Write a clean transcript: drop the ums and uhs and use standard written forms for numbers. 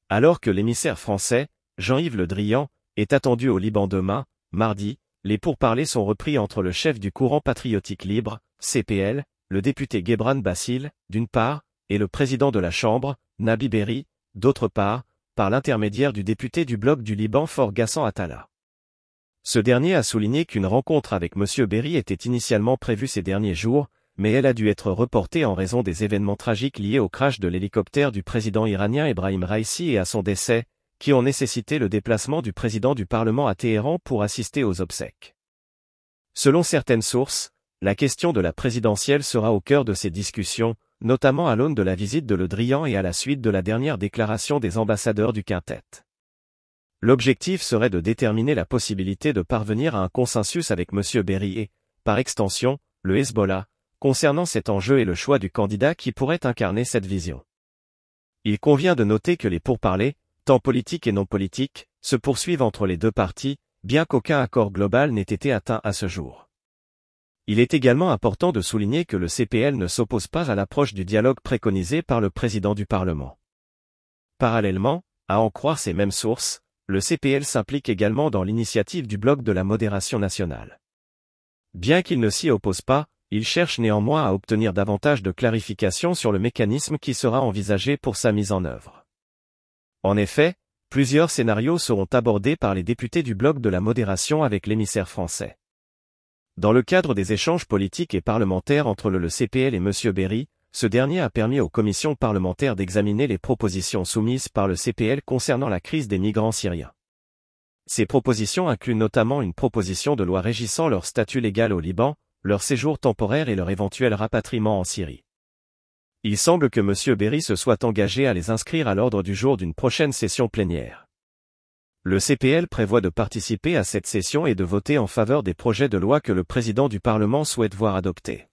Alors que l'émissaire français, Jean-Yves Le Drian, est attendu au Liban demain, mardi, les pourparlers sont repris entre le chef du courant patriotique libre, CPL, le député Gebran Bassil, d'une part, et le président de la Chambre, Nabi Berri, d'autre part, par l'intermédiaire du député du Bloc du Liban Faure Ghassan Attala. Ce dernier a souligné qu'une rencontre avec M. Berri était initialement prévue ces derniers jours, mais elle a dû être reportée en raison des événements tragiques liés au crash de l'hélicoptère du président iranien Ebrahim Raïssi et à son décès, qui ont nécessité le déplacement du président du Parlement à Téhéran pour assister aux obsèques. Selon certaines sources, la question de la présidentielle sera au cœur de ces discussions, notamment à l'aune de la visite de Le Drian et à la suite de la dernière déclaration des ambassadeurs du quintet. L'objectif serait de déterminer la possibilité de parvenir à un consensus avec M. Berri et, par extension, le Hezbollah, concernant cet enjeu et le choix du candidat qui pourrait incarner cette vision. Il convient de noter que les pourparlers, tant politiques et non politiques, se poursuivent entre les deux parties, bien qu'aucun accord global n'ait été atteint à ce jour. Il est également important de souligner que le CPL ne s'oppose pas à l'approche du dialogue préconisé par le président du Parlement. Parallèlement, à en croire ces mêmes sources, le CPL s'implique également dans l'initiative du Bloc de la modération nationale. Bien qu'il ne s'y oppose pas, il cherche néanmoins à obtenir davantage de clarifications sur le mécanisme qui sera envisagé pour sa mise en œuvre. En effet, plusieurs scénarios seront abordés par les députés du Bloc de la modération avec l'émissaire français. Dans le cadre des échanges politiques et parlementaires entre le CPL et M. Berri, ce dernier a permis aux commissions parlementaires d'examiner les propositions soumises par le CPL concernant la crise des migrants syriens. Ces propositions incluent notamment une proposition de loi régissant leur statut légal au Liban, leur séjour temporaire et leur éventuel rapatriement en Syrie. Il semble que M. Berri se soit engagé à les inscrire à l'ordre du jour d'une prochaine session plénière. Le CPL prévoit de participer à cette session et de voter en faveur des projets de loi que le président du Parlement souhaite voir adoptés.